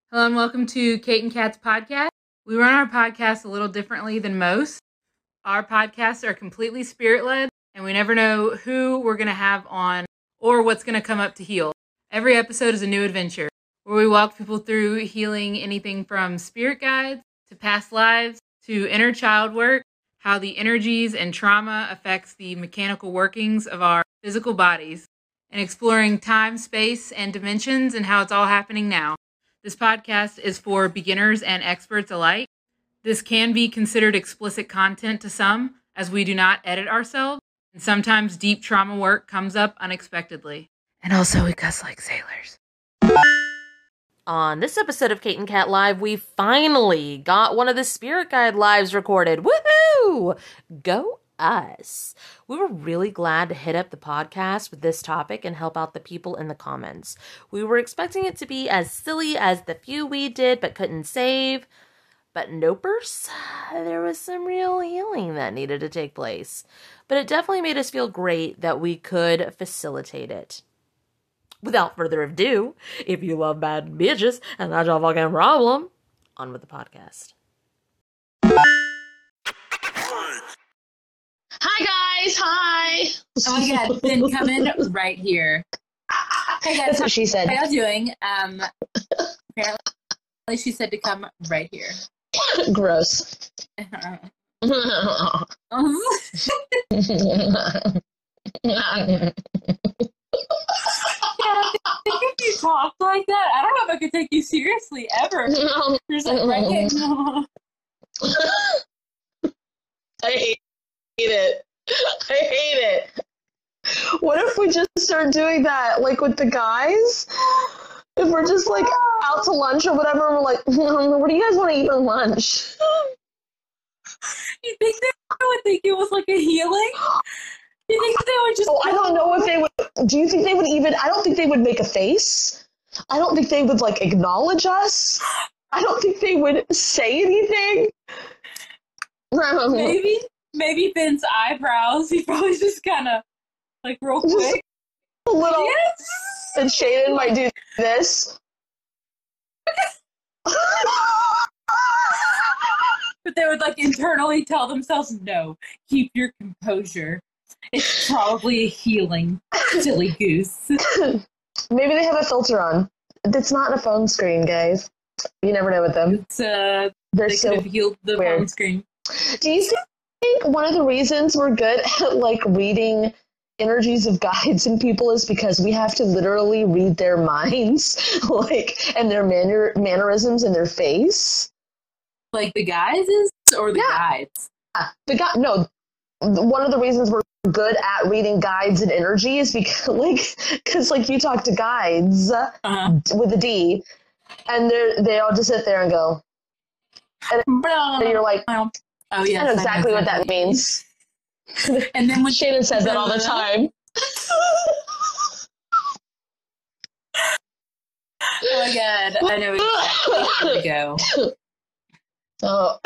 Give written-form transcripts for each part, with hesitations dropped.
Hello and welcome to Kate and Kat's podcast. We run our podcast a little differently than most. Our podcasts are completely spirit-led, and we never know who we're going to have on or what's going to come up to heal. Every episode is a new adventure, where we walk people through healing anything from spirit guides to past lives to inner child work, how the energies and trauma affects the mechanical workings of our physical bodies, and exploring time, space, and dimensions and how it's all happening now. This podcast is for beginners and experts alike. This can be considered explicit content to some, as we do not edit ourselves, and sometimes deep trauma work comes up unexpectedly. And also, we cuss like sailors. On this episode of Kate and Kat Live, we finally got one of the Spirit Guide lives recorded. Woohoo! Go us. We were really glad to hit up the podcast with this topic and help out the people in the comments. We were expecting it to be as silly as the few we did but couldn't save. But nopers, there was some real healing that needed to take place. But it definitely made us feel great that we could facilitate it. Without further ado, if you love bad bitches, and that's your fucking problem, on with the podcast. Hi guys, hi. Oh my god, Ben, come in right here. Hey guys, That's what she said. how y'all doing? Apparently she said to come right here. Gross. If you talk like that, I don't know if I could take you seriously ever. You're just like, right here. I hate it. I hate it. What if we just start doing that, like with the guys? If we're just like out to lunch or whatever, and we're like, what do you guys want to eat for lunch? You think they would think it was like a healing? You think they would just... Oh, I don't know if they would. Do you think they would even... I don't think they would make a face. I don't think they would, like, acknowledge us. I don't think they would say anything. Maybe Ben's eyebrows. He probably just kind of, like, real quick. A little... Yes! And Shannon might do this. But they would, like, internally tell themselves, no, keep your composure. It's probably a healing, silly goose. Maybe they have a filter on. It's not a phone screen, guys. You never know with them. It's, They're they so could have healed the weird. phone screen. Do you think one of the reasons we're good at, like, reading energies of guides and people is because we have to literally read their minds, like, and their mannerisms in their face? Like the guys or the guides? No. One of the reasons we're good at reading guides and energy is because you talk to guides with a D, and they all just sit there and go, and you're like, oh yeah, I know exactly what that means. And then when Shannon says that all the time. Oh my god, I know exactly where to go. Oh.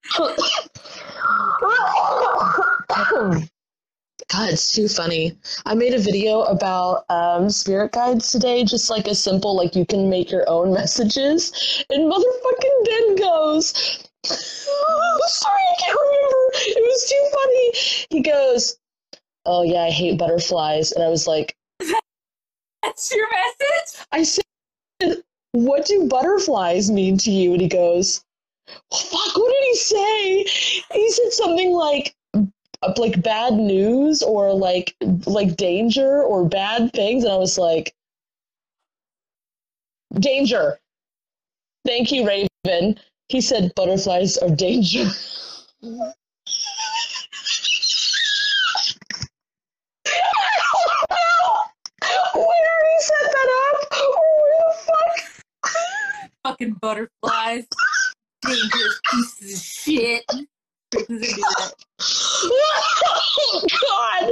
God, it's too funny. I made a video about spirit guides today, just like a simple, like, you can make your own messages, and motherfucking Ben goes, sorry, I can't remember. It was too funny. He goes, oh yeah, I hate butterflies. And I was like, that's your message? I said, what do butterflies mean to you? And he goes, fuck, what did he say? He said something like bad news or like danger or bad things. And I was like, danger. Thank you, Raven. He said butterflies are danger. Where he set that up? Or where the fuck? Fucking butterflies. Dangerous pieces of shit. Oh, God.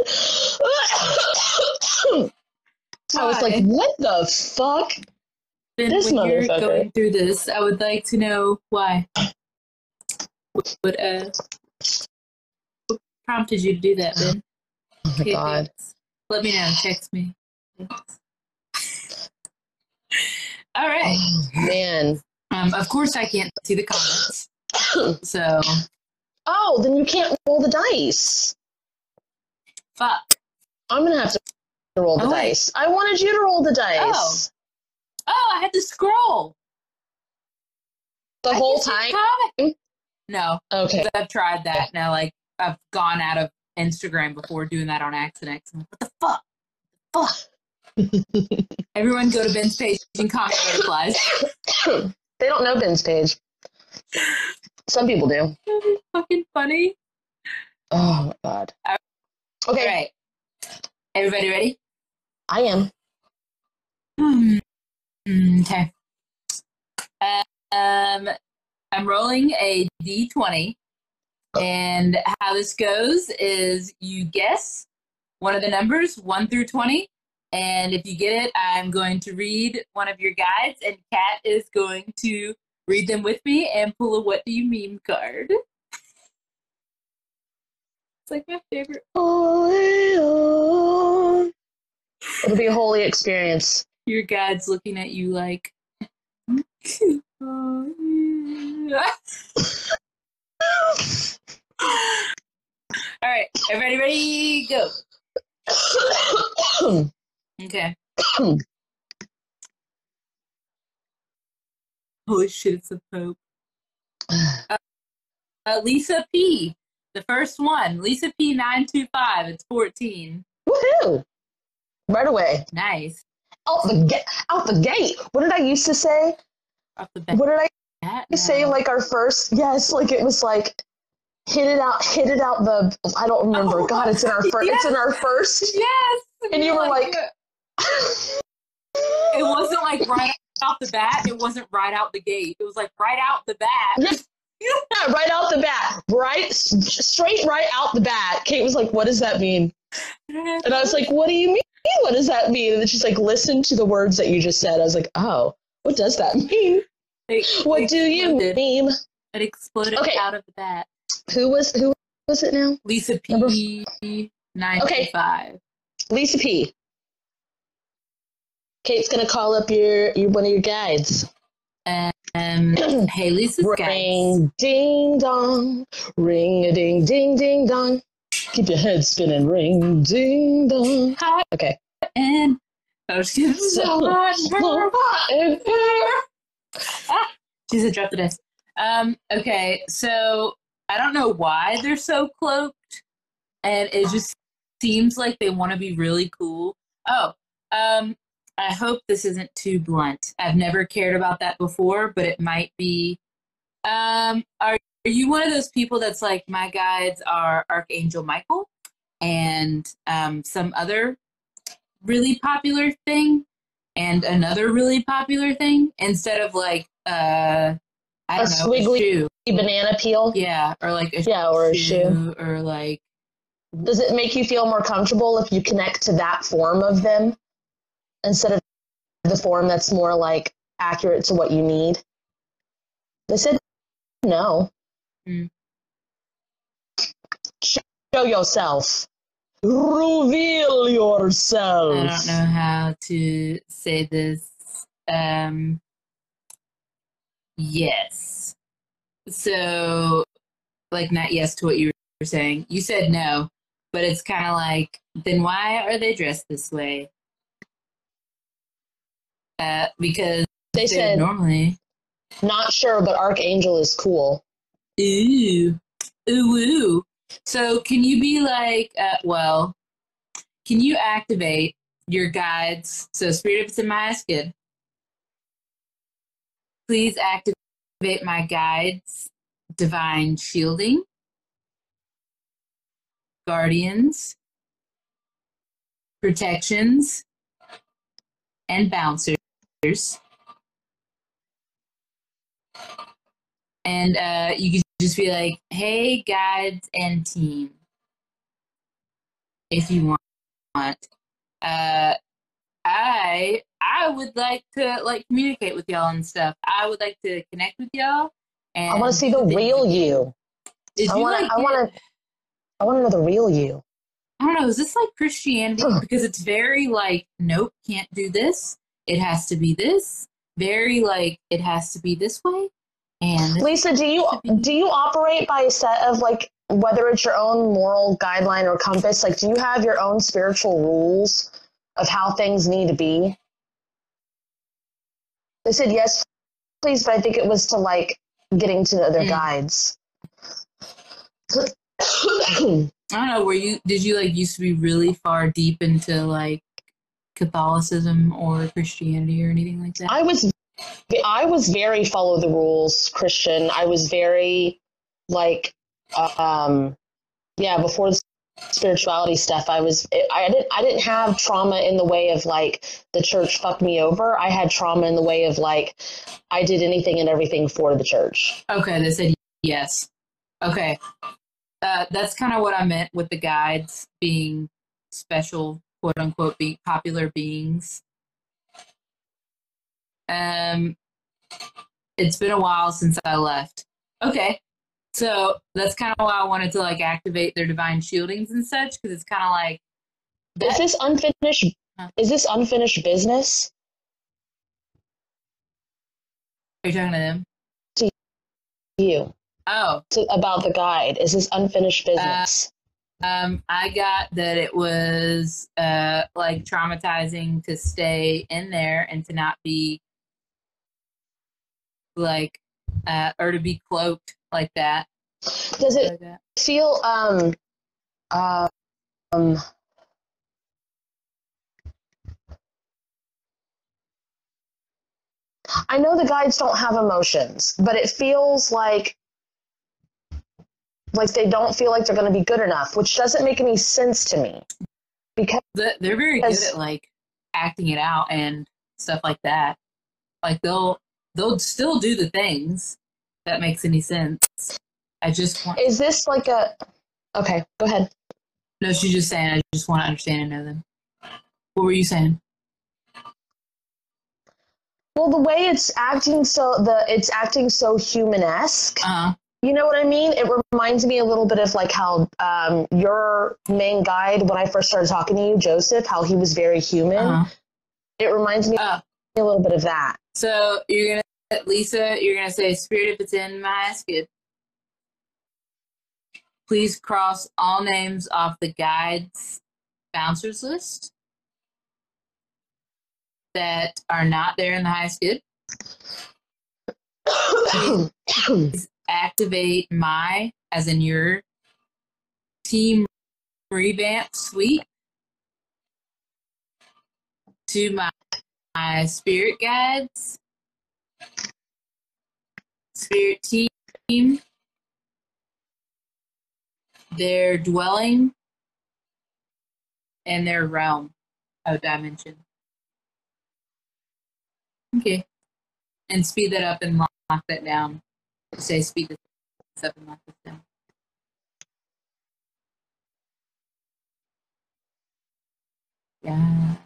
I was like, what the fuck? Ben, This when you're motherfucker. going through this, I would like to know why. What prompted you to do that, Ben? Oh my God. Thanks. Let me know. Text me. Thanks. All right. Oh, man. Of course, I can't see the comments. So. Oh, then you can't roll the dice. Fuck. I'm going to have to roll the dice. I wanted you to roll the dice. Oh, I had to scroll. The whole time? No. Okay. I've tried that. Now, like, I've gone out of Instagram before doing that on accident. I'm like, what the fuck? Everyone go to Ben's page and comment butterflies. They don't know Ben's page. Some people do. That'd be fucking funny. Oh, my God. Okay. All right. Everybody ready? I am. Okay. I'm rolling a D20, and how this goes is you guess one of the numbers, 1 through 20, and if you get it, I'm going to read one of your guides, and Kat is going to read them with me and pull a What Do You Meme card. It's like my favorite. It'll be a holy experience. Your guide's looking at you like... All right, everybody ready? Go. Okay. Holy shit, it's a Pope. Lisa P. The first one. Lisa P 925. It's 14. Woohoo! Right away. Nice. Out the gate. What did I used to say? Off the bat. What did I say? Like our first? Yes. Like it was like hit it out. The I don't remember. Oh, God, it's in our first. Yes. It's in our first. Yes. And you were like. It wasn't like right off the bat. It wasn't right out the gate. It was like right out the bat. Yes. Yeah, right out the bat. Straight right out the bat. Kate was like, what does that mean? And I was like, what do you mean? What does that mean? And then she's like, listen to the words that you just said. I was like, oh, what does that mean? What do you mean? It exploded out of the bat. Who was it now? Lisa P. 925. Okay. Lisa P. Kate's gonna call up your one of your guides. Hey, Lisa's guides. Ring ding dong, ring a ding ding ding dong. Keep your head spinning, ring ding dong. Hi. Okay. And I was getting so hot. She said, drop the dice. Okay, so I don't know why they're so cloaked, and it just seems like they want to be really cool. I hope this isn't too blunt. I've never cared about that before, but it might be. Are you one of those people that's like, my guides are Archangel Michael and some other really popular thing and another really popular thing instead of like I don't know, squiggly a shoe. Banana peel? Yeah, or like a shoe or like. Does it make you feel more comfortable if you connect to that form of them instead of the form that's more like accurate to what you need? They said no. Show yourself. Reveal yourself. I don't know how to say this. Yes. So, like, not yes to what you were saying. You said no, but it's kind of like, then why are they dressed this way? Because they said normally. Not sure, but Archangel is cool. Ooh. Ooh. So can you be like, can you activate your guides? So Spirit of Semias, good. Please activate my guides, Divine Shielding, Guardians, Protections, and Bouncers. And you can just be like, hey, guides and team, if you want. I would like to like communicate with y'all and stuff. I would like to connect with y'all. And I want to see the real you. I want to know the real you. I don't know. Is this like Christianity? Because it's very like, nope, can't do this. It has to be this. very like it has to be this way. And this Lisa, do you operate by a set of like whether it's your own moral guideline or compass? Like, do you have your own spiritual rules of how things need to be? They said yes, please, but I think it was to like getting to other guides. I don't know. Did you like used to be really far deep into like Catholicism or Christianity or anything like that? I was very follow the rules Christian. I was very like before the spirituality stuff, I didn't have trauma in the way of like the church fucked me over. I had trauma in the way of like I did anything and everything for the church. Okay, they said yes. Okay. That's kind of what I meant with the guides being special, quote unquote, being popular beings. It's been a while since I left. Okay. So that's kind of why I wanted to like activate their divine shieldings and such, because it's kind of like Is this unfinished? Is this unfinished business? Are you talking to them? To you. Oh. About the guide. Is this unfinished business? I got that it was like traumatizing to stay in there and to not be like or to be cloaked like that. Does it feel I know the guides don't have emotions, but it feels like they don't feel like they're going to be good enough, which doesn't make any sense to me. Because they're very good at like acting it out and stuff like that. Like they'll still do the things that makes any sense. Is this like a okay, go ahead. No, she's just saying I just want to understand and know them. What were you saying? Well, the way it's acting so human-esque. You know what I mean? It reminds me a little bit of like how your main guide, when I first started talking to you, Joseph, how he was very human. It reminds me a little bit of that. So Lisa, you're gonna say, Spirit, if it's in my basket, please cross all names off the guide's bouncers list that are not there in the highest good. Please activate my, as in your, team revamp suite to my spirit guides, spirit team, their dwelling, and their realm of dimension. Okay. And speed that up and lock that down. Say speed this up and lock this down. Yeah.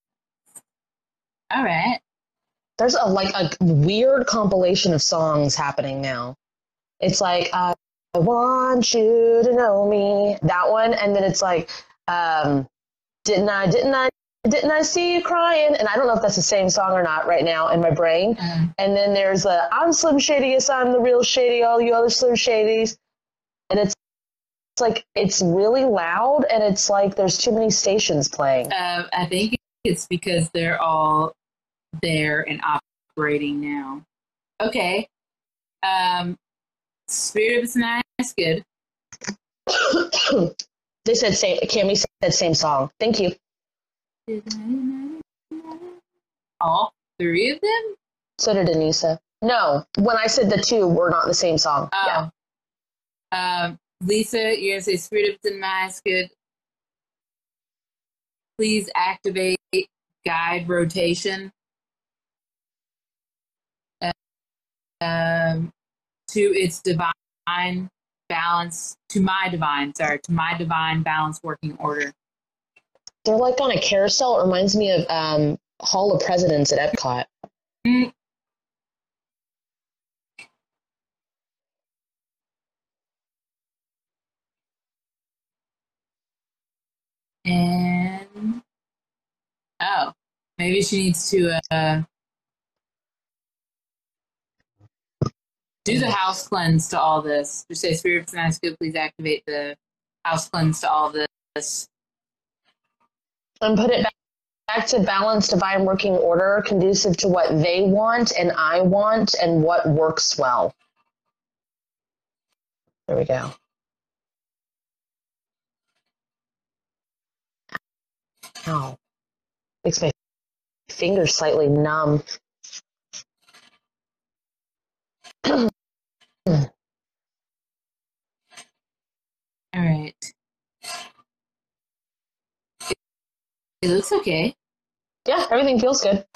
All right. There's a weird compilation of songs happening now. It's like I want you to know me, that one, and then it's like didn't I see you crying? And I don't know if that's the same song or not right now in my brain. And then there's I'm Slim Shady, yes, I'm the real Shady, all you other Slim Shadys. And it's like, it's really loud, and it's like there's too many stations playing. I think it's because they're all there and operating now. Okay. Spirit of it's nice, good. They said same. Cammy said same song. Thank you. All three of them? So did Anissa. No, when I said the two were not the same song. Oh. Yeah. Lisa, you're gonna say Spirit of it's nice, good. Please activate guide rotation. To its divine balance, to my divine balance working order. They're like on a carousel. It reminds me of Hall of Presidents at Epcot. And maybe she needs to Do the house cleanse to all this. Just say, Spirits and Ice Cube, please activate the house cleanse to all this. And put it back to balanced divine working order, conducive to what they want and I want and what works well. There we go. Ow. Makes my fingers slightly numb. All right. It looks okay. Yeah, everything feels good.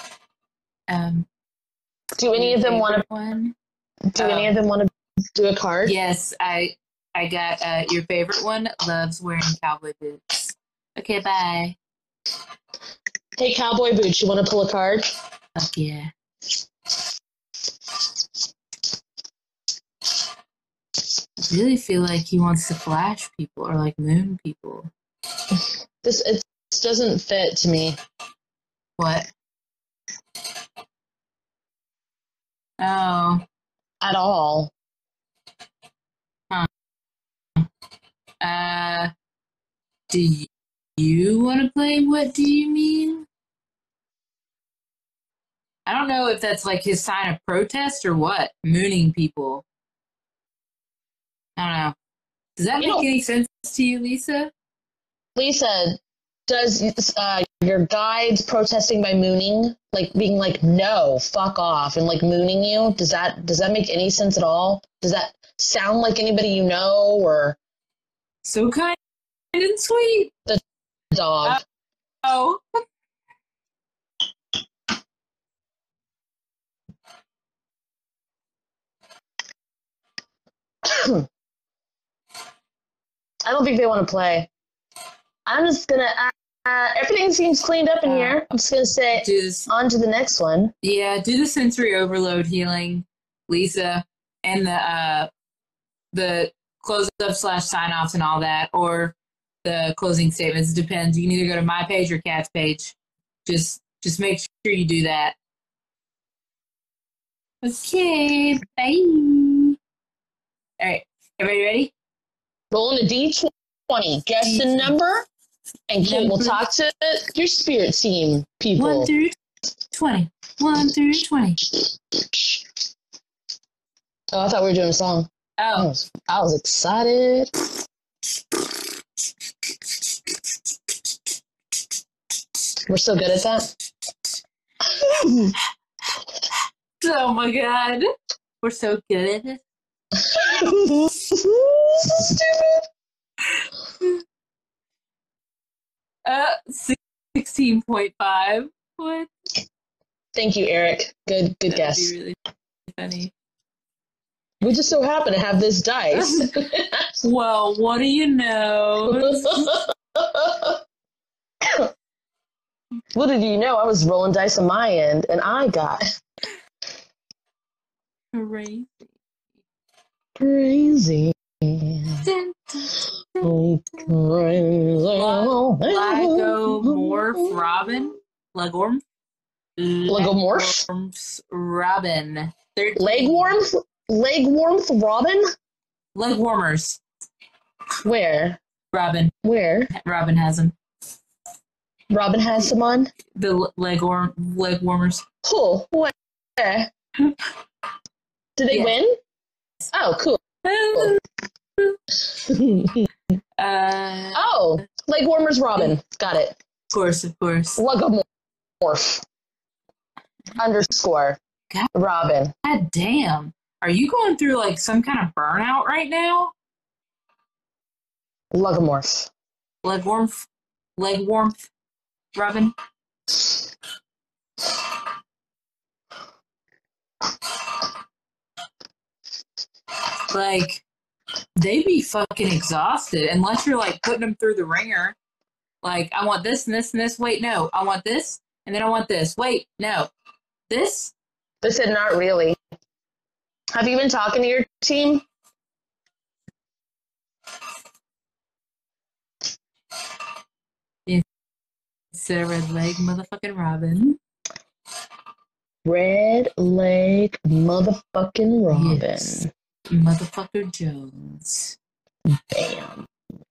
Do any of them want to? One? Do any of them want to do a card? Yes, I got your favorite one. Loves wearing cowboy boots. Okay, bye. Hey, Cowboy Boots, you want to pull a card? Fuck yeah. I really feel like he wants to flash people or like moon people. It doesn't fit to me. What? Oh. At all. Huh. Do you want to play What Do You Mean? I don't know if that's like his sign of protest or what. Mooning people. I don't know. Does that make any sense to you, Lisa? Lisa, does your guides protesting by mooning, like being like, no, fuck off, and like mooning you, does that make any sense at all? Does that sound like anybody you know, or so kind and sweet? The dog. Oh. I don't think they want to play. I'm just gonna. Everything seems cleaned up in here. I'm just gonna say on to the next one. Yeah, do the sensory overload healing, Lisa, and the close up / sign offs and all that, or the closing statements. It depends. You can either go to my page or Kat's page. Just make sure you do that. Okay, bye. All right, everybody ready? Rolling a D20. Guess the number, and Kate will talk to your spirit team people. 1 through 20. 1 through 20. Oh, I thought we were doing a song. Oh. I was excited. We're so good at that. Oh my god. We're so good at it. Stupid. 16.5. What? Thank you, Eric. Good guess. That'd be really funny. We just so happen to have this dice. Well, what do you know? What did you know? I was rolling dice on my end, and I got Crazy. Crazy. Legomorph Robin? Legomorph Robin. 13. Legwarmth Robin? Leg warmers. Where? Robin. Where? Robin has them. Robin has some on? The leg warmers. Cool. Where? Did they win? Oh, cool. Oh, leg warmers Robin. Got it. Of course. Legomorph. _ Robin. God damn. Are you going through like some kind of burnout right now? Legomorph. Leg warmth. Robin. Like, they be fucking exhausted unless you're like putting them through the ringer. Like, I want this and this and this. Wait, no. I want this and then I want this. Wait, no. This? They said not really. Have you been talking to your team? It's a red leg motherfucking Robin. Red leg motherfucking Robin. Yes. Motherfucker Jones. Bam.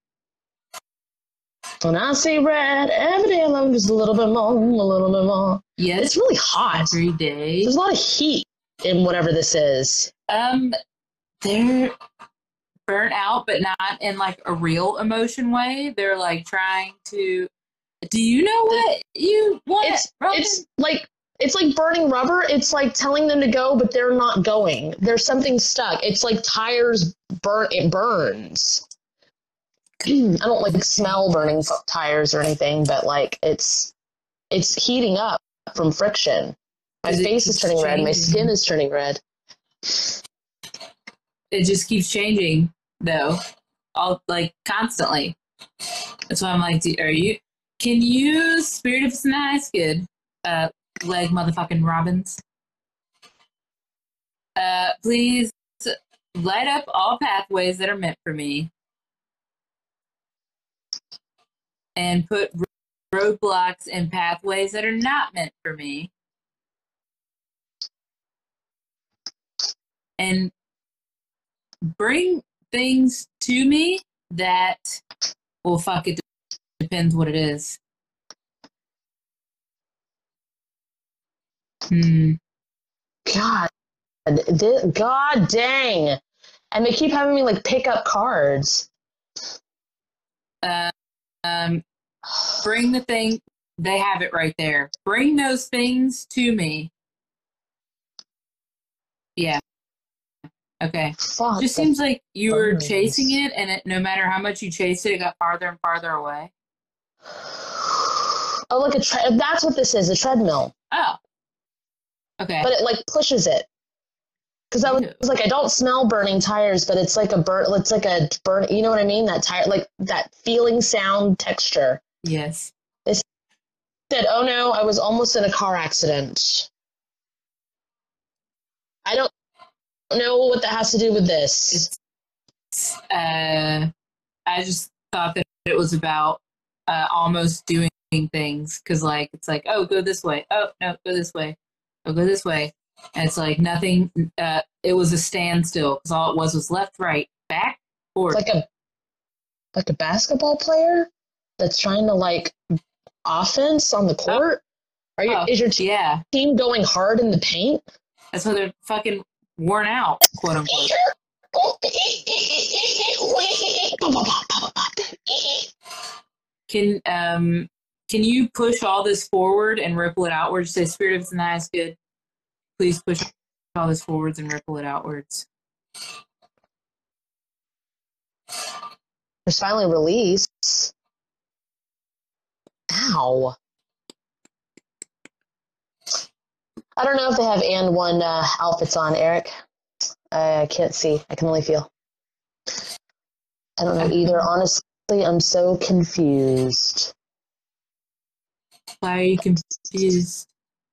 When I see red, every day I love him just a little bit more, a little bit more. Yes. It's really hot. Every day. There's a lot of heat in whatever this is. They're burnt out, but not in like a real emotion way. They're like trying to. Do you know what you want? It's like burning rubber. It's like telling them to go, but they're not going. There's something stuck. It's like tires burn. It burns. I don't like smell burning tires or anything, but like it's heating up from friction. My face is turning red. My skin is turning red. It just keeps changing, though, all like constantly. That's why I'm like, can you Spirit of the Nice Good, leg motherfucking Robins? Please light up all pathways that are meant for me, and put roadblocks in pathways that are not meant for me, and bring things to me that, well, fuck, it depends what it is. God dang. And they keep having me like pick up cards. Bring the thing. They have it right there. Bring those things to me. Yeah. Okay. Fuck. Just seems like you were chasing it, and no matter how much you chased it, it got farther and farther away. Oh, look, that's what this is, a treadmill. Oh. Okay. But it like pushes it. Because I was like, I don't smell burning tires, but it's like a burn. You know what I mean? That tire, like that feeling, sound, texture. Yes. They said, "Oh no, I was almost in a car accident." I don't know what that has to do with this. I just thought that it was about almost doing things, because like it's like, oh, go this way. Oh no, go this way. Oh, go this way. And it's like nothing. It was a standstill, because all it was left, right, back, forward. It's like a basketball player that's trying to like offense on the court. Is your team going hard in the paint? That's why they're fucking worn out, quote unquote. Can you push all this forward and ripple it outwards? Say, Spirit of the Nice Good, please push all this forwards and ripple it outwards. It's finally released. Ow. I don't know if they have and one outfits on, Eric. I can't see. I can only feel. I don't know either. Honestly, I'm so confused. Why are you confused?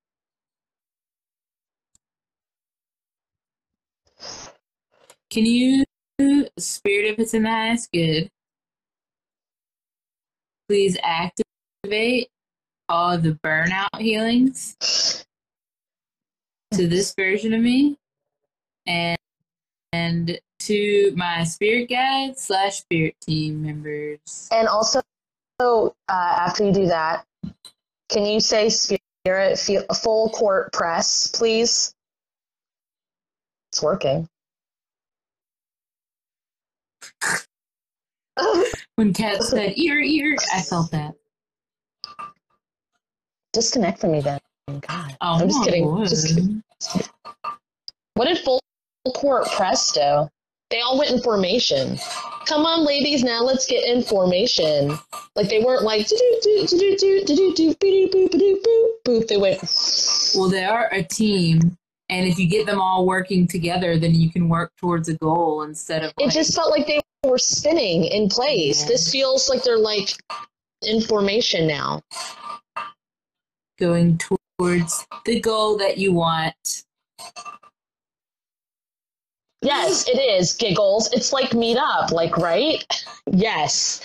Can you, Spirit of It's in the Nice Good, please activate all the burnout healings to this version of me, and to my spirit guides / spirit team members. And also, after you do that, can you say Spirit full court press, please? It's working. When Kat said ear, I felt that. Disconnect from me then. God. Oh, I'm just kidding. What did full court press do? They all went in formation. Come on, ladies, now let's get in formation. Like they weren't like boop. They went. Well, they are a team, and if you get them all working together, then you can work towards a goal instead of. It just felt like they were spinning in place. Yeah. This feels like they're like in formation now. Going towards the goal that you want. Yes, it is, Giggles. It's like meet up, like, right? Yes.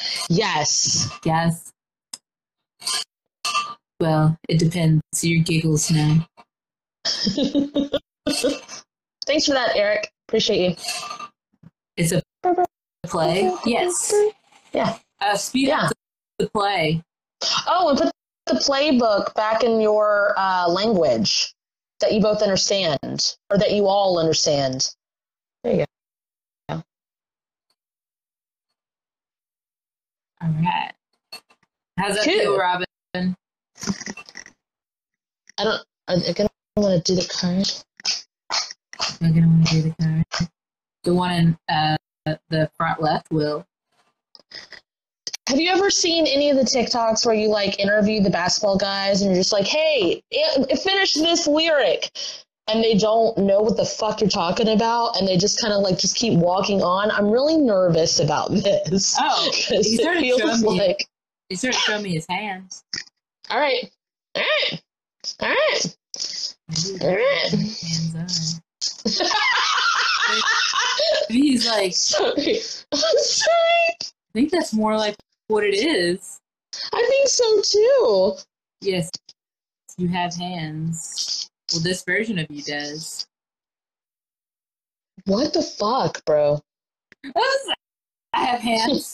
Well, it depends. You're Giggles now. Thanks for that, Eric. Appreciate you. It's a play. Yes. Yeah. Speed up the play. Oh, and put the playbook back in your language that you both understand, or that you all understand. There you go. All right. How's that feel, Robin? I don't. I'm gonna want to do the card. I'm gonna want to do the card. The one in the front left will. Have you ever seen any of the TikToks where you like interview the basketball guys and you're just like, hey, finish this lyric, and they don't know what the fuck you're talking about and they just kind of like just keep walking on? I'm really nervous about this. Oh, he started showing me his hands. All right. Hands on. He's like, sorry. I'm sorry. I think that's more like what it is. I think so too. Yes, you have hands. Well, this version of you does. What the fuck, bro? I have hands.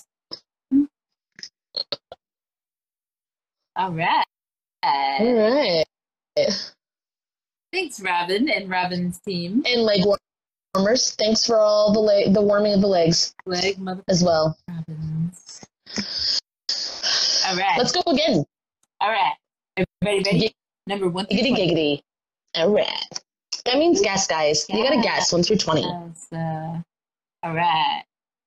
All right. All right. Thanks, Robin and Robin's team. And leg warmers. Thanks for all the warming of the legs. Leg mother as well. Robins. All right. Let's go again. All right. Ready? Number 1 through 20. Giggity. All right. That means guess, guys. You gotta guess 1 through 20. All right.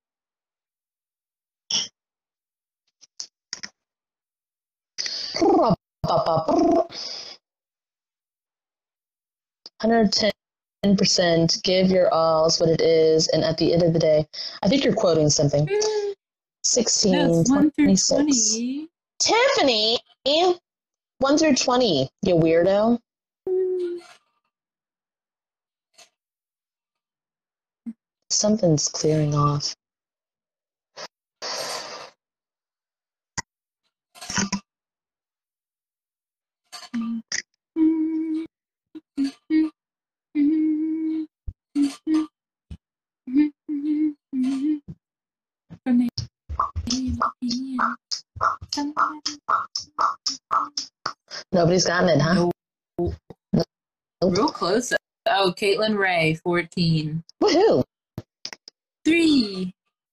$110. Give your all is what it is, and at the end of the day, I think you're quoting something. 16, That's 1 through 26. 20. Tiffany, 1 through 20. You weirdo. Something's clearing off. Nobody's gotten it, huh? Nope. Nope. Real close. Oh, Caitlin Ray, 14. Woohoo! 3.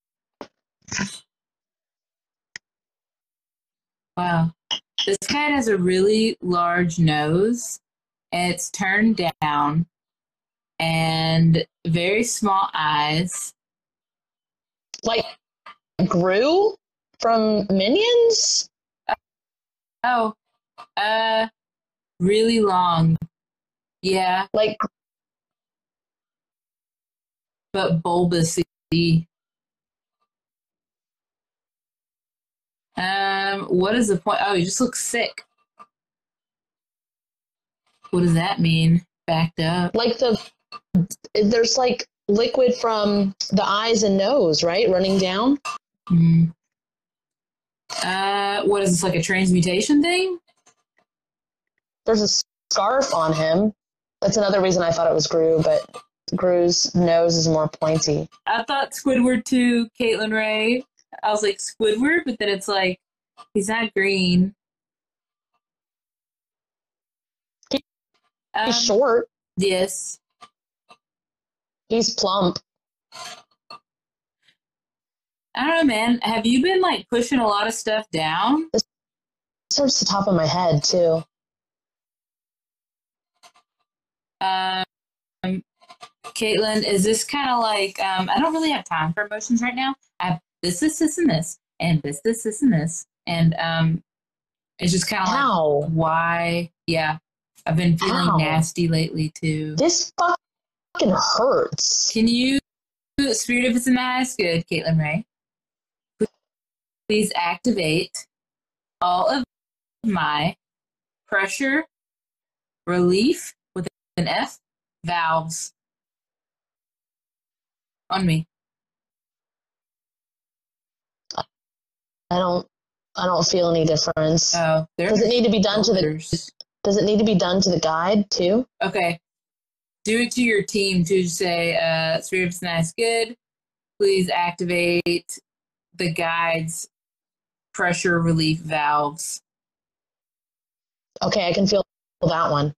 Wow. This cat has a really large nose, and it's turned down, and very small eyes. Like Gru from Minions? Oh, really long. Yeah, Like, but bulbousy. What is the point? Oh, he just looks sick. What does that mean? Backed up. like there's like liquid from the eyes and nose, right? Running down. Mm. What is this, like a transmutation thing? There's a scarf on him. That's another reason I thought it was Gru, but Gru's nose is more pointy. I thought Squidward too, Caitlin Ray. I was like, Squidward, but then it's like, he's not green. He's short. Yes. He's plump. I don't know, man. Have you been like pushing a lot of stuff down? This hurts the top of my head too. Caitlin, is this kind of like, I don't really have time for emotions right now. I have this, and this, and this, and this. And it's just kind of like, why? Yeah. I've been feeling nasty lately too. This fucking hurts. Can you, Spirit if it's in the eyes, good, Caitlin Ray. Please activate all of my pressure relief with an F valves on me. I don't feel any difference. Oh, does it need to be done to the guide too? Okay, do it to your team to say, Spirits Nice Good, please activate the guide's pressure relief valves. Okay, I can feel that one.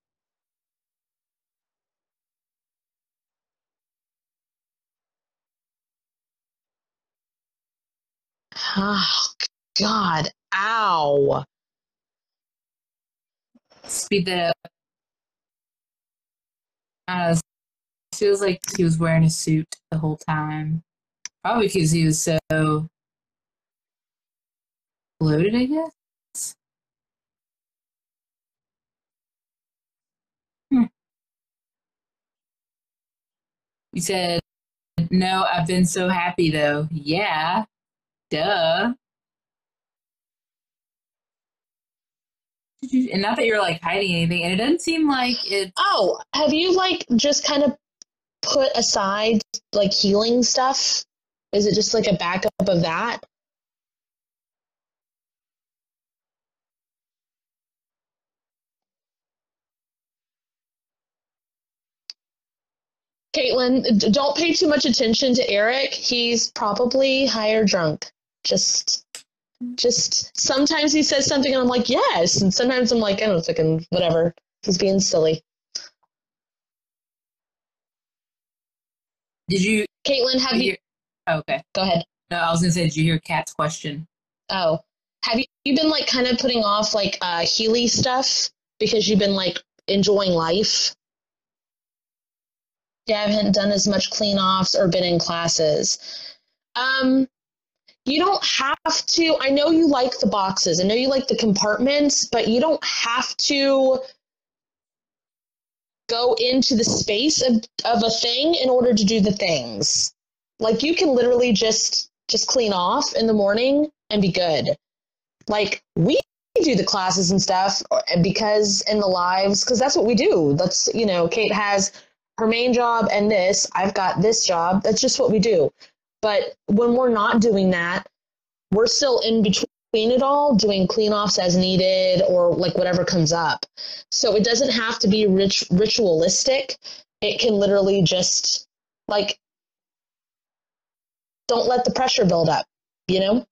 Oh, God. Ow. Speed that up. It feels like he was wearing a suit the whole time. Probably because he was so bloated, I guess. You said, no, I've been so happy though. Yeah, duh. And not that you're like hiding anything, and it doesn't seem like it. Oh, have you like just kind of put aside like healing stuff? Is it just like a backup of that? Caitlin, don't pay too much attention to Eric. He's probably high or drunk. Just sometimes he says something and I'm like, yes. And sometimes I'm like, I don't fucking whatever. He's being silly. Did you, Caitlin, have you? Oh, okay. Go ahead. No, I was gonna say, did you hear Kat's question? Oh, have you been like kind of putting off like Healy stuff because you've been like enjoying life? You haven't done as much clean offs or been in classes. You don't have to. I know you like the boxes. I know you like the compartments, but you don't have to go into the space of a thing in order to do the things. Like you can literally just clean off in the morning and be good. Like we do the classes and stuff because in the lives, because that's what we do. That's, you know, Kate has her main job and this, I've got this job. That's just what we do. But when we're not doing that, we're still in between it all, doing clean offs as needed or like whatever comes up. So it doesn't have to be ritualistic. It can literally just like, don't let the pressure build up, you know?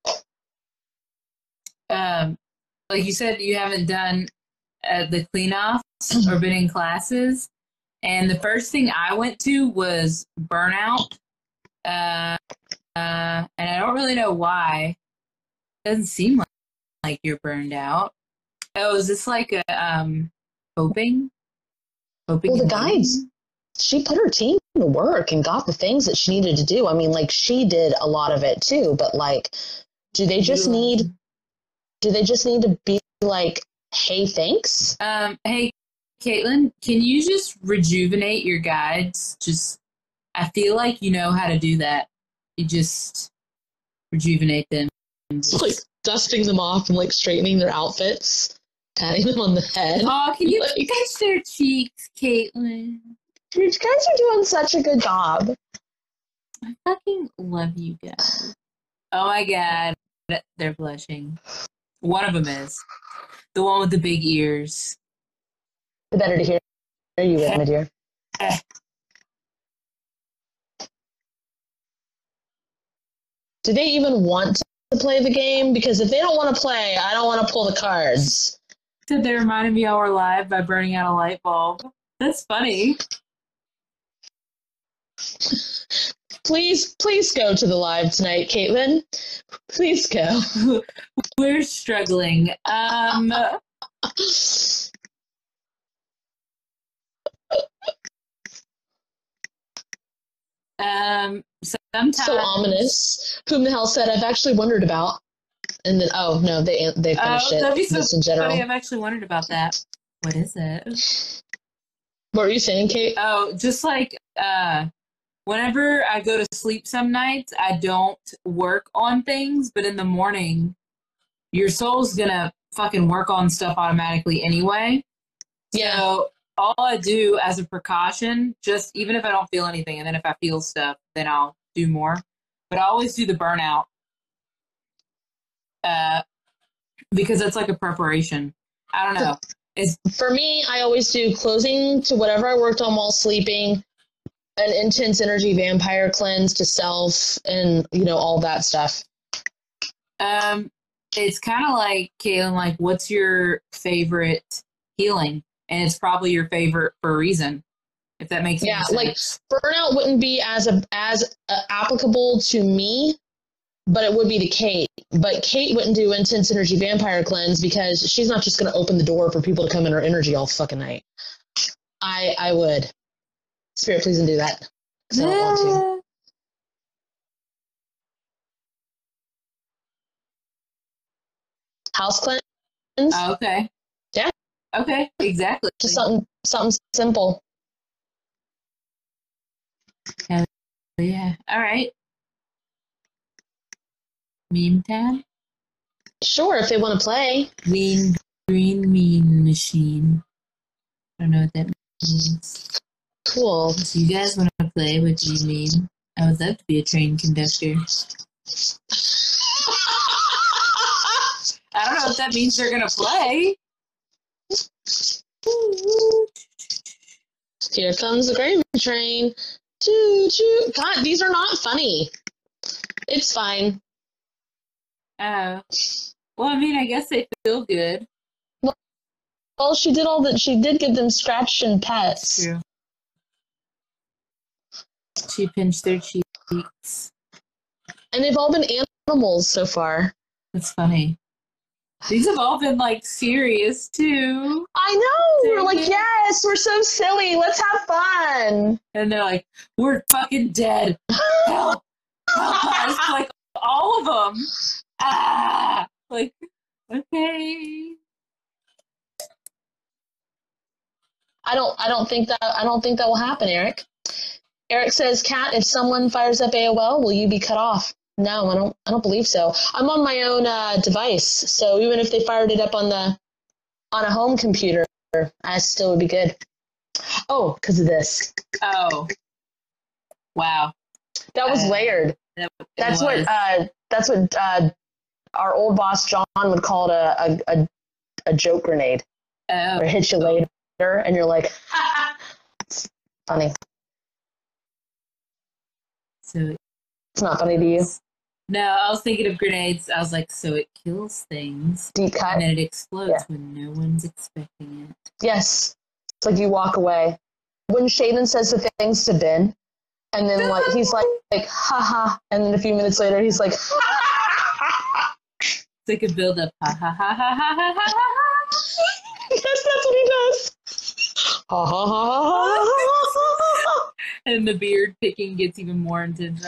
Like you said, you haven't done the clean offs or been in classes. And the first thing I went to was burnout. And I don't really know why. It doesn't seem like you're burned out. Oh, is this like a hoping? Well, the guides, she put her team to work and got the things that she needed to do. I mean, like she did a lot of it too, but like, do they just need to be like, hey, thanks? Hey, Caitlin, can you just rejuvenate your guides? I feel like you know how to do that. You just rejuvenate them. Like dusting them off and like straightening their outfits, patting them on the head. Oh, can you like, touch their cheeks, Caitlin? You guys are doing such a good job. I fucking love you guys. Oh my god, they're blushing. One of them is. The one with the big ears. The better to hear you with, my dear. Do they even want to play the game? Because if they don't want to play, I don't want to pull the cards. Said they reminded me how we're live by burning out a light bulb. That's funny. Please go to the live tonight, Caitlin. Please go. We're struggling. Sometimes so ominous. Whom the hell said I've actually wondered about. And then they finished it. That'd be so just in general. funny. I've actually wondered about that. What is it? What were you saying, Kate? Oh, just like whenever I go to sleep some nights, I don't work on things, but in the morning, your soul's gonna fucking work on stuff automatically anyway. Yeah. So all I do as a precaution, just even if I don't feel anything, and then if I feel stuff, then I'll do more. But I always do the burnout because it's like a preparation. I don't know. For me, I always do closing to whatever I worked on while sleeping, an intense energy vampire cleanse to self, and all that stuff. It's kind of like, Caitlin, like, what's your favorite healing? And it's probably your favorite for a reason, if that makes any sense. Like burnout wouldn't be as applicable to me, but it would be to Kate. But Kate wouldn't do intense energy vampire cleanse because she's not just going to open the door for people to come in her energy all fucking night. I would. Spirit, please don't do that. Because I don't want to. House cleanse? Oh, okay. Yeah. Okay, exactly. Just something simple. Yeah. All right. Meme time? Sure, if they want to play. Green meme machine. I don't know what that means. Cool. So you guys want to play? What do you mean? I would love to be a train conductor. I don't know if that means they're going to play. Here comes the gravy train. Choo choo. God, these are not funny. It's fine. Oh. Well, I mean, I guess they feel good. Well, she did all that. She did give them scratch and pets. True. She pinched their cheeks. And they've all been animals so far. That's funny. These have all been, like, serious, too. I know! We're like, yes, we're so silly. Let's have fun. And they're like, we're fucking dead. Help! Help us! Like, all of them. Ah! Like, okay. I don't think that will happen, Eric. Eric says, Kat, if someone fires up AOL, will you be cut off? No, I don't believe so. I'm on my own device, so even if they fired it up on a home computer, I still would be good. Oh, because of this. Oh. Wow. That was layered. That's what our old boss John would call it a joke grenade. Oh. Or hit you later, and you're like, it's funny. So it's not funny to you? No, I was thinking of grenades. I was like, so it kills things. Deep cut. And then it explodes when no one's expecting it. Yes. It's like you walk away. When Shaden says the things to Ben, and then like he's like ha, and then a few minutes later he's like It's like a build up. Ha ha ha ha ha ha ha ha. Yes, that's what he does. Ha ha ha ha. And the beard picking gets even more intense.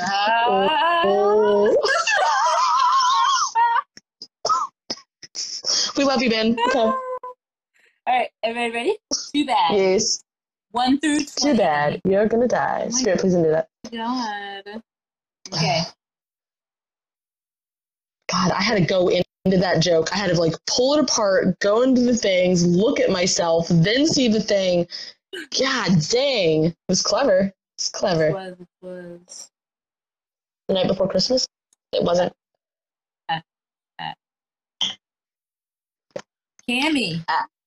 We love you, Ben. Okay. All right, everybody ready? Too bad. Yes. 1 through 20. Too bad. You're gonna die. Spirit, please don't do that. God. Okay. God, I had to go into that joke. I had to like pull it apart, go into the things, look at myself, then see the thing. God dang. It was clever. It's clever. It was. The Night Before Christmas? It wasn't. Cammy.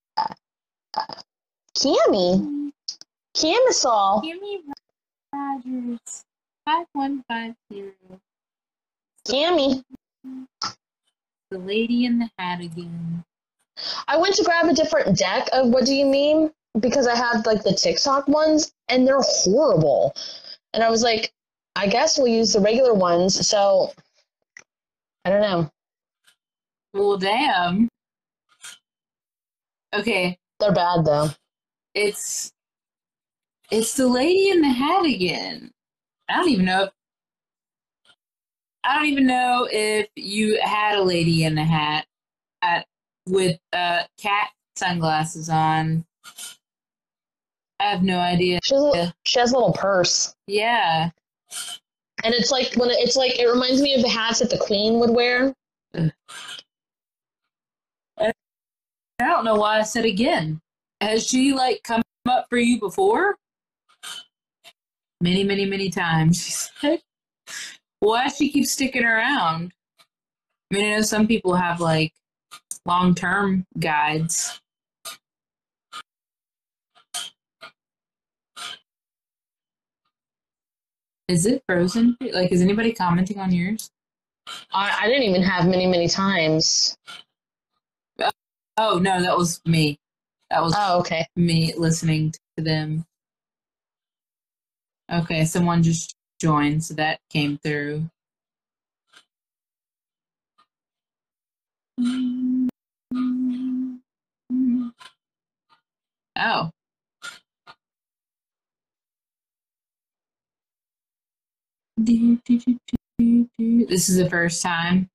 Cammy? Camisole. Cammy Rogers. 5150. Cammy. The Lady in the Hat again. I went to grab a different deck of What Do You Mean? Because I had like the TikTok ones and they're horrible. And I was like, I guess we'll use the regular ones. So I don't know. Well, damn. Okay. They're bad though. It's the Lady in the Hat again. I don't even know if you had a Lady in the Hat with cat sunglasses on. I have no idea. She has a little purse. Yeah. And it's like it reminds me of the hats that the Queen would wear. I don't know why I said again. Has she like come up for you before? Many, many, many times. She said. Why does she keep sticking around? I mean, I know some people have like long-term guides. Is it frozen? Like, is anybody commenting on yours? I didn't even have many times. Oh, no, that was me. That was okay. me listening to them. Okay, someone just joined, so that came through. Oh. This is the first time.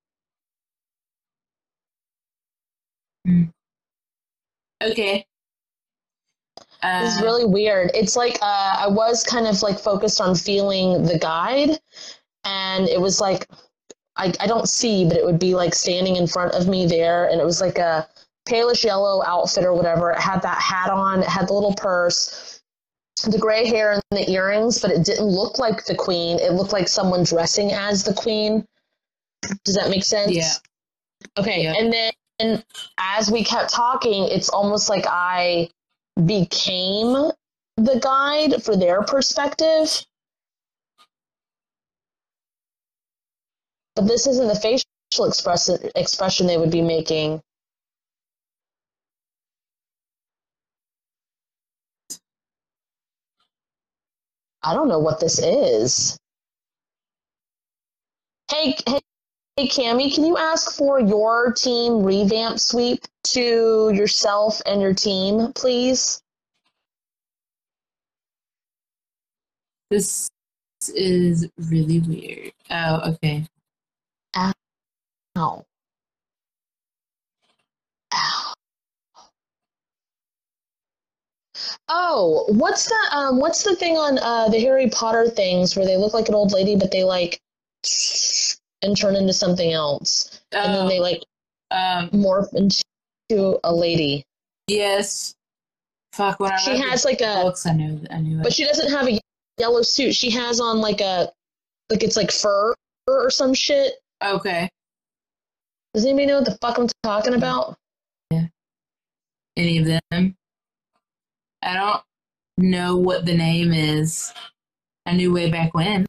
Okay. This is really weird. It's like I was kind of like focused on feeling the guide, and it was like I don't see, but it would be like standing in front of me there, and it was like a palish yellow outfit or whatever. It had that hat on, it had the little purse, the gray hair and the earrings, but it didn't look like the queen. It looked like someone dressing as the queen. Does that make sense? Yeah. Okay, yeah. And then as we kept talking, it's almost like I became the guide for their perspective. But this isn't the facial expression they would be making. I don't know what this is. Hey, Cammie, can you ask for your team revamp sweep to yourself and your team, please? This is really weird. Oh, okay. Ow. Oh, what's that? What's the thing on the Harry Potter things where they look like an old lady, but they like and turn into something else, and then they like morph into a lady. Yes. Fuck. When she has like a books, I knew it. But she doesn't have a yellow suit. She has on like it's like fur or some shit. Okay. Does anybody know what the fuck I'm talking about? Yeah. Any of them? I don't know what the name is. I knew way back when.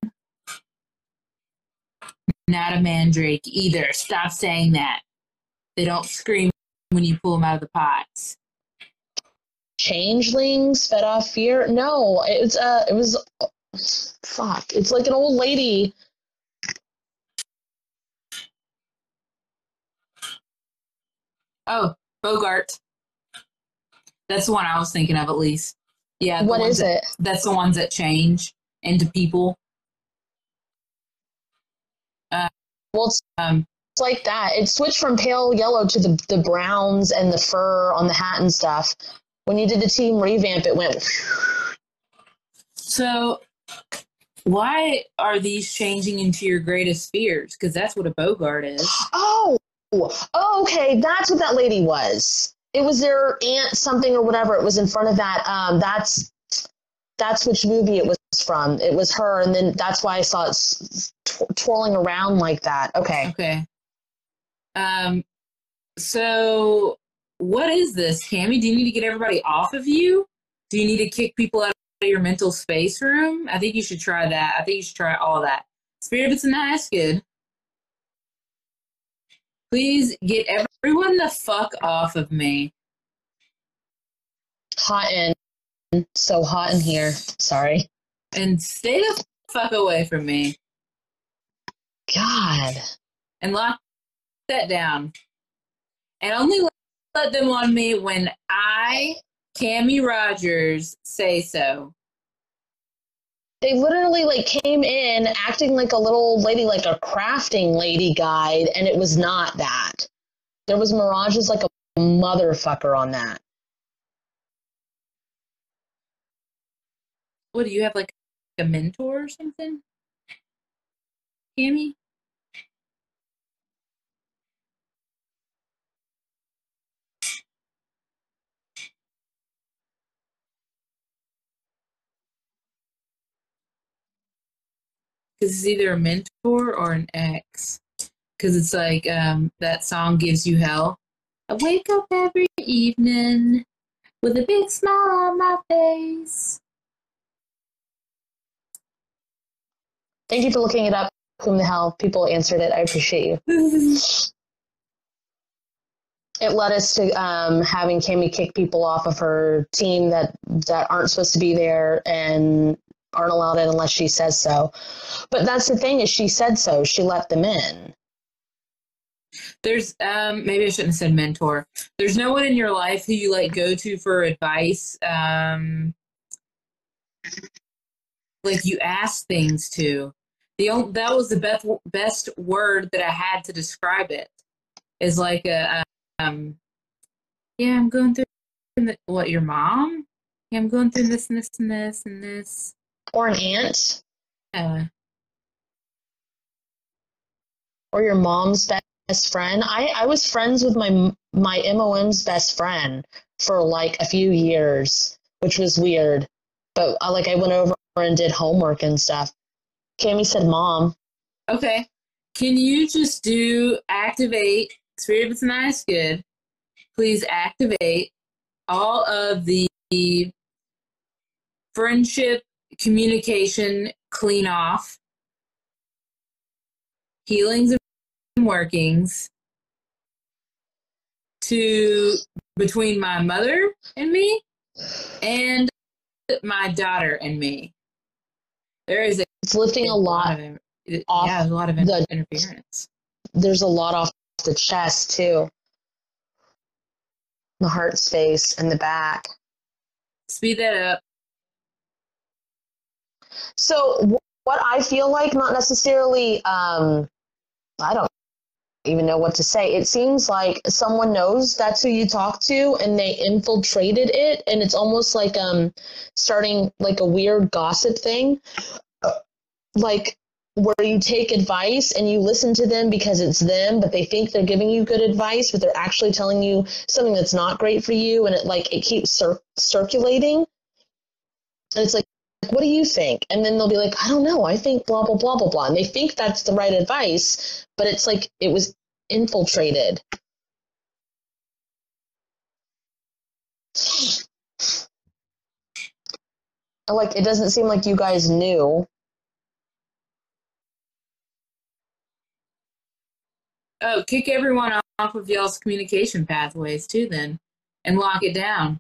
Not a mandrake either. Stop saying that. They don't scream when you pull them out of the pots. Changelings fed off fear? No, it was fuck. It's like an old lady. Oh, Bogart. That's the one I was thinking of, at least. Yeah. What is it? That's the ones that change into people. Well, it's like that. It switched from pale yellow to the browns and the fur on the hat and stuff. When you did the team revamp, it went. So, why are these changing into your greatest fears? Because that's what a Bogart is. Oh, okay. That's what that lady was. It was their aunt something or whatever. It was in front of that. That's which movie it was from. It was her, and then that's why I saw it twirling around like that. Okay. Okay. So what is this, Cammie? Do you need to get everybody off of you? Do you need to kick people out of your mental space room? I think you should try that. I think you should try all that. Spirit, it's nice, good. Please get everyone the fuck off of me. Hot in. So hot in here. Sorry. And stay the fuck away from me. God. And lock that down. And only let them on me when I, Cammie Rogers, say so. They literally like came in acting like a little old lady, like a crafting lady guide, and it was not that. There was mirages like a motherfucker on that. What, do you have like a mentor or something, Cammie? Because it's either a mentor or an ex. Because it's like that song Gives You Hell. I wake up every evening with a big smile on my face. Thank you for looking it up. Whom the hell? People answered it. I appreciate you. It led us to having Cammy kick people off of her team that aren't supposed to be there and aren't allowed in unless she says so. But that's the thing, is she said so. She let them in. There's maybe I shouldn't have said mentor. There's no one in your life who you like go to for advice. Like you ask things to. That was the best word that I had to describe it. Is like yeah, I'm going through what, your mom? Yeah, I'm going through this and this and this and this. Or an aunt. Yeah. Or your mom's best friend. I was friends with my MOM's best friend for like a few years, which was weird. But I went over and did homework and stuff. Cammy said mom. Okay. Can you just activate Spirit of Tonight is Good? Please activate all of the friendship communication clean off, healings and workings between my mother and me and my daughter and me. There is it's lifting a lot off. Yeah, there's a lot of interference. There's a lot off the chest too. The heart space and the back. Speed that up. So what I feel like, not necessarily, I don't even know what to say. It seems like someone knows that's who you talk to and they infiltrated it, and it's almost like starting like a weird gossip thing. Like where you take advice and you listen to them because it's them, but they think they're giving you good advice, but they're actually telling you something that's not great for you, and it keeps circulating. And it's like, what do you think? And then they'll be like, I don't know, I think blah, blah, blah, blah, blah. And they think that's the right advice, but it's like it was infiltrated. Like, it doesn't seem like you guys knew. Oh, kick everyone off of y'all's communication pathways too then, and lock it down.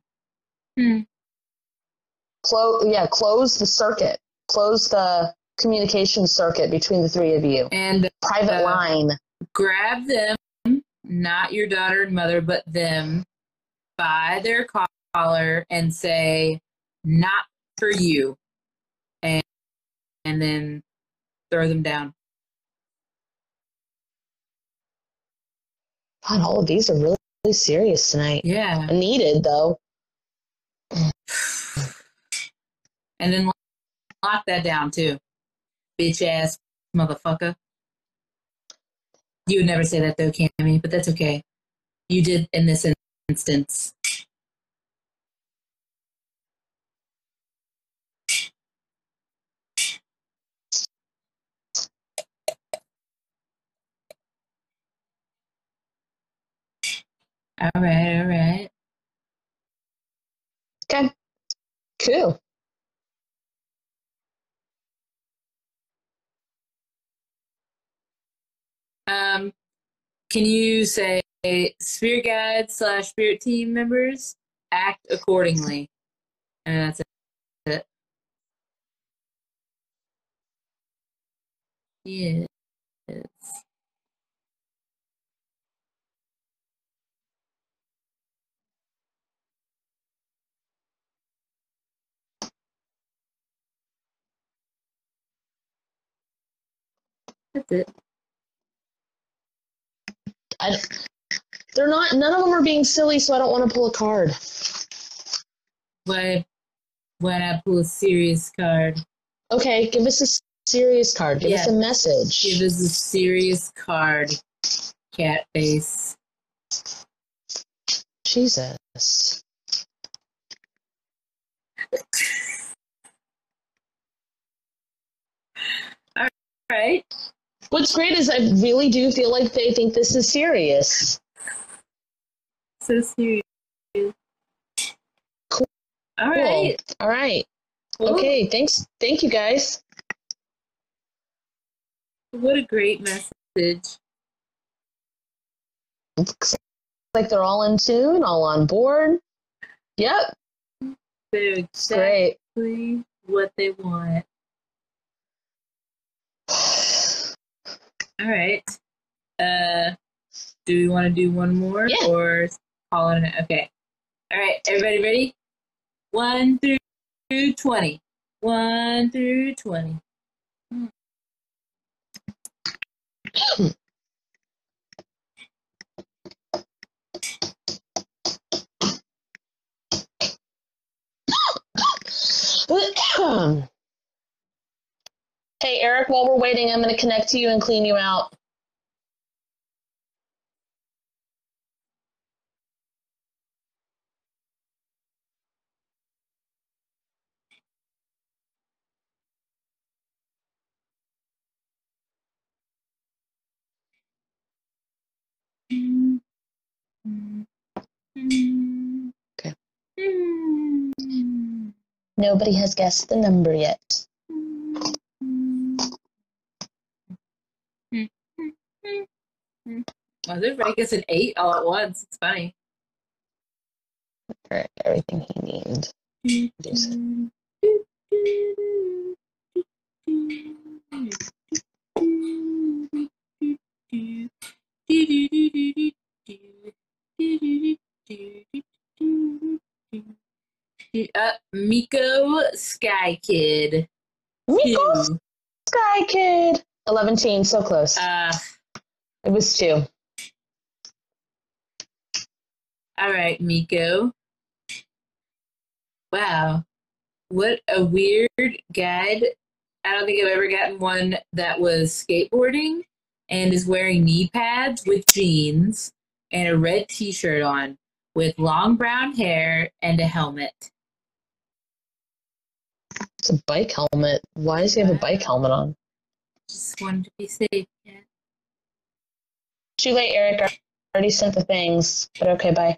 Close the circuit. Close the communication circuit between the three of you. And private line. Grab them, not your daughter and mother, but them, by their collar and say, not for you. And then throw them down. God, all of these are really, really serious tonight. Yeah. Needed, though. And then lock that down, too. Bitch ass motherfucker. You would never say that, though, Cammy, but that's okay. You did in this instance. All right. Okay. Cool. Can you say spirit guides / spirit team members act accordingly? And that's it. Yes. That's it. They're not. None of them are being silly, so I don't want to pull a card. When I pull a serious card. Okay, give us a serious card. Give us a message. Give us a serious card, cat face. Jesus. All right. What's great is I really do feel like they think this is serious. So serious. Cool. All right. All right. Cool. Okay, thanks. Thank you, guys. What a great message. Looks like they're all in tune, all on board. Yep. They're It's great. exactly what they want. All right. Do we want to do one more or call it? Okay. All right. Everybody ready? 1 through 20. 1 through 20. Hey, Eric, while we're waiting, I'm going to connect to you and clean you out. Okay. Nobody has guessed the number yet. Well, everybody gets an 8 all at once. It's funny. Alright, everything he needs. Miko Sky Kid. Miko 2. Sky Kid. 11, so close. It was 2. All right, Miko. Wow. What a weird guide. I don't think I've ever gotten one that was skateboarding and is wearing knee pads with jeans and a red t-shirt on with long brown hair and a helmet. It's a bike helmet. Why does he have a bike helmet on? Just wanted to be safe. Yeah. Too late, Eric. I already sent the things. But okay, bye.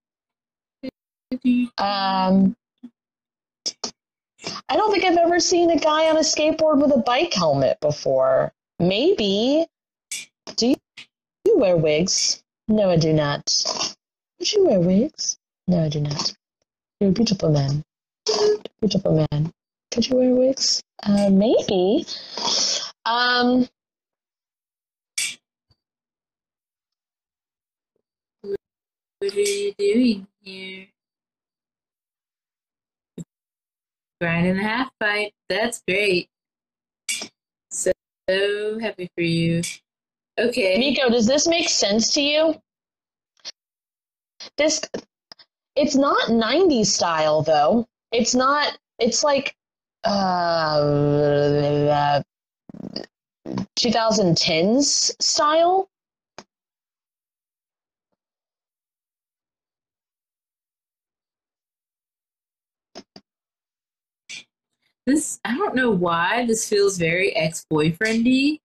I don't think I've ever seen a guy on a skateboard with a bike helmet before. Maybe. Do you wear wigs? No, I do not. Would you wear wigs? No, I do not. You're a beautiful man. Beautiful man. Could you wear wigs? Maybe. What are you doing here? Grinding the half pipe. That's great. So happy for you. Okay. Miko, does this make sense to you? It's not 90s style though. It's not, it's like 2010s style. This, I don't know why this feels very ex-boyfriendy.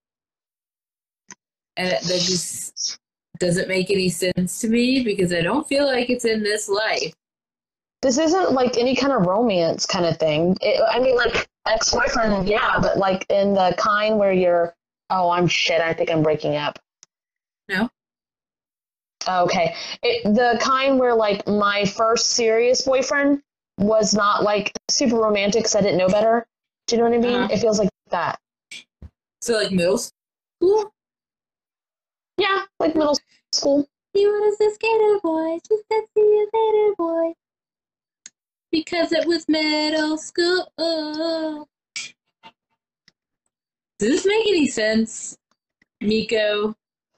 And that just doesn't make any sense to me because I don't feel like it's in this life. This isn't like any kind of romance kind of thing. I mean, like ex-boyfriend, yeah, but like in the kind where you're, oh, I'm shit. I think I'm breaking up. No. Okay. The kind where like my first serious boyfriend was not like super romantic because I didn't know better. Do you know what I mean? It feels like that. So like middle school? Yeah, like middle school. He was a skater boy. She said, see you later, boy. Because it was middle school. Does this make any sense, Miko?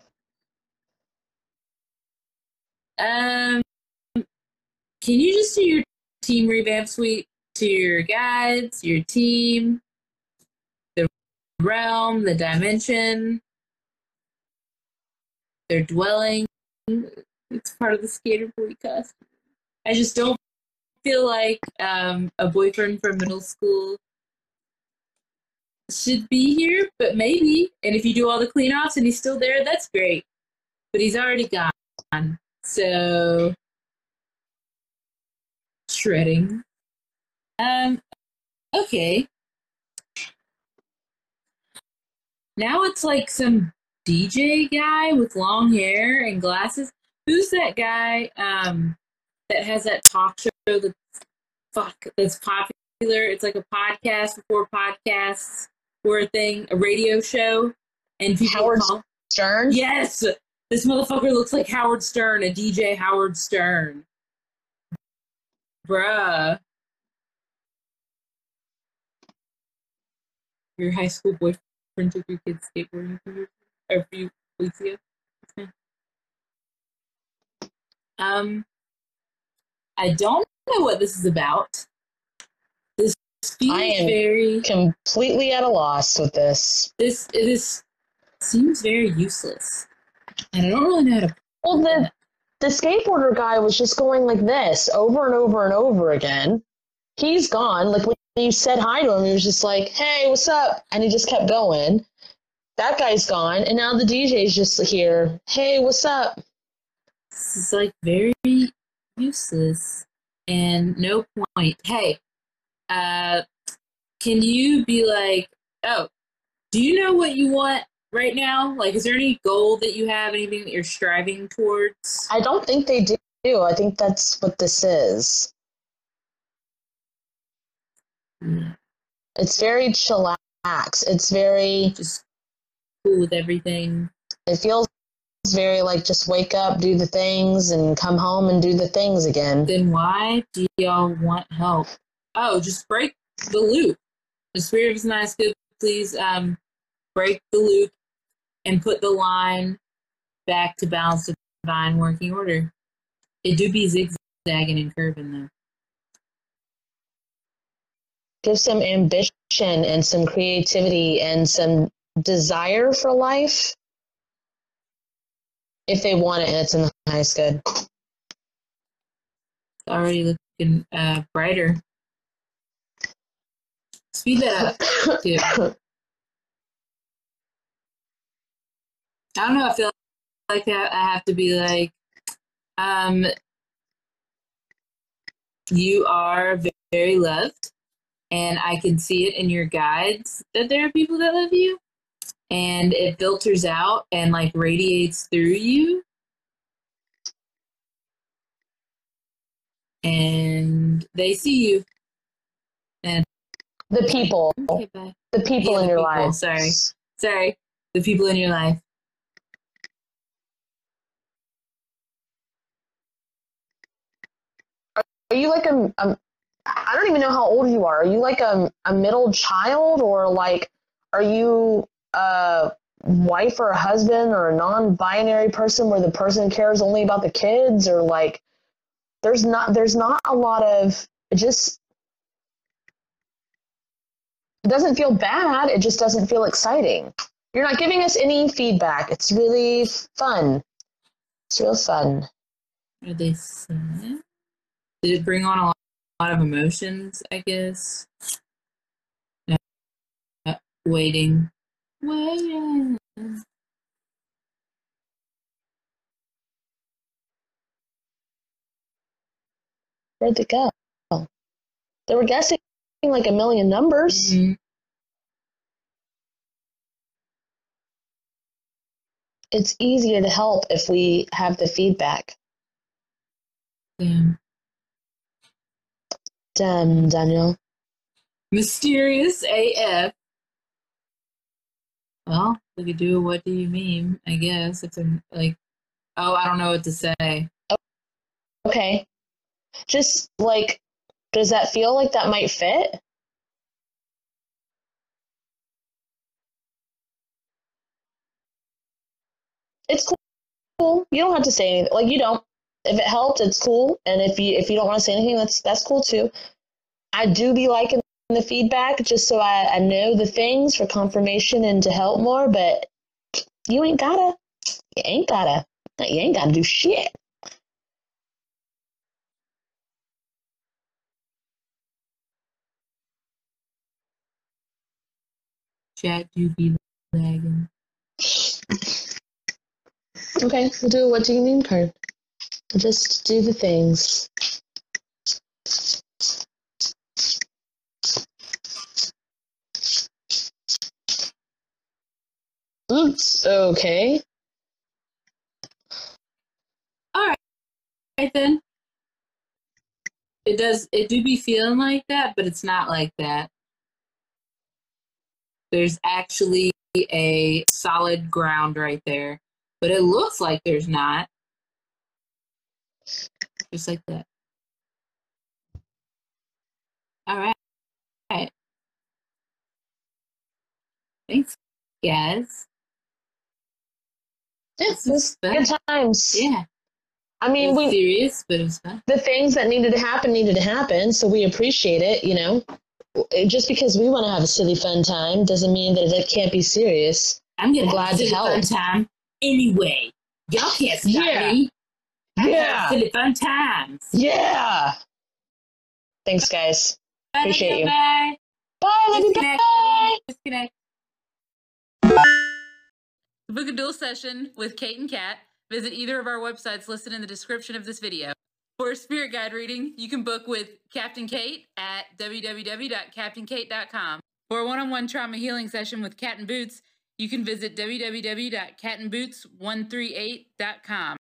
Can you just do your team revamp suite to your guides, your team, the realm, the dimension, their dwelling? It's part of the skater boy costume. I just don't feel like a boyfriend from middle school should be here, but maybe. And if you do all the clean-offs and he's still there, that's great. But he's already gone. So, shredding. Okay. Now it's like some DJ guy with long hair and glasses. Who's that guy that has that talk show that's popular? It's like a podcast before podcasts were a thing, a radio show, and people Howard call. Stern? Yes, this motherfucker looks like Howard Stern, a DJ Howard Stern. Bruh. Your high school boyfriend took your kids skateboarding a few weeks ago. I don't know what this is about. This seems very completely at a loss with this. This seems very useless, and I don't really know how to. Well, the skateboarder guy was just going like this over and over and over again. He's gone. Like when you said hi to him, he was just like, "Hey, what's up?" And he just kept going. That guy's gone, and now the DJ's just here. Hey, what's up? This is like very useless and no point. Hey, can you be like, oh, do you know what you want right now? Like, is there any goal that you have, anything that you're striving towards? I don't think they do. I think that's what this is. Yeah. It's very chillax. It's very just cool with everything. It feels very like just wake up, do the things, and come home and do the things again. Then why do y'all want help? Oh, just break the loop. The spirit is nice, good. Please break the loop and put the line back to balance the divine working order. It do be zigzagging and curving though. Give some ambition and some creativity and some desire for life. If they want it and it's in the highest good. It's already looking brighter. Speed that up, too. I don't know, I feel like I have to be like, you are very loved, and I can see it in your guides that there are people that love you. And it filters out and like radiates through you. And they see you. And the people. Okay, bye. The people in your life. Sorry. The people in your life. Are you like I don't even know how old you are. Are you like a middle child, or like are you a wife or a husband or a non-binary person where the person cares only about the kids, or like there's not a lot of it doesn't feel bad, it just doesn't feel exciting. You're not giving us any feedback. It's really fun. It's real fun. Are they sad? Did it bring on a lot of emotions, I guess? Waiting. Where'd they go? They were guessing like a million numbers. Mm-hmm. It's easier to help if we have the feedback. Damn, Daniel. Mysterious AF. Well, we could do a what do you mean, I guess. It's like, oh, I don't know what to say. Okay. Just like, does that feel like that might fit? It's cool. You don't have to say anything. Like, you don't. If it helped, it's cool. And if you don't want to say anything, that's cool too. I do be liking the feedback just so I know the things for confirmation and to help more, but you ain't gotta do shit. Chat, you be lagging. Okay, we'll do a what do you mean card. We'll just do the things. Oops. Okay. All right then. It do be feeling like that, but it's not like that. There's actually a solid ground right there, but it looks like there's not. Just like that. All right. All right. Thanks, guys. This was good times. Yeah. I mean, It was serious, but it was fun. The things that needed to happen, so we appreciate it, you know. Just because we want to have a silly fun time doesn't mean that it can't be serious. I'm glad have a silly to help. fun time anyway. Y'all can't stop me. Yeah. Silly fun times. Yeah. Thanks, guys. Appreciate you. Bye. Bye. Love you. Bye. Disconnect. To book a dual session with Kate and Kat, visit either of our websites listed in the description of this video. For a spirit guide reading, you can book with Captain Kate at www.captainkate.com. For a one-on-one trauma healing session with Cat and Boots, you can visit www.catandboots138.com.